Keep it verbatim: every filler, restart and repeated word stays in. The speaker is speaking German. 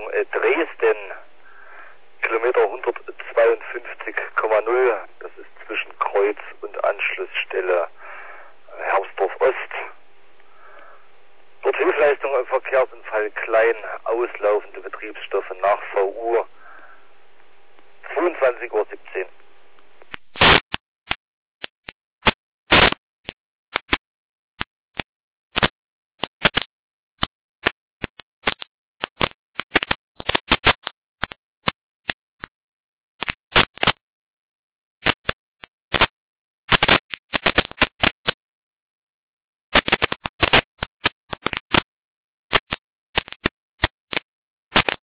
Richtung äh, Dresden. Kilometer hundertzweiundfünfzig Komma null. Das ist zwischen Kreuz und Anschlussstelle Hermsdorf Ost. Dort Hilfsleistung im Verkehrsunfall klein, auslaufende Betriebsstoffe nach V U zweiundzwanzig Uhr siebzehn.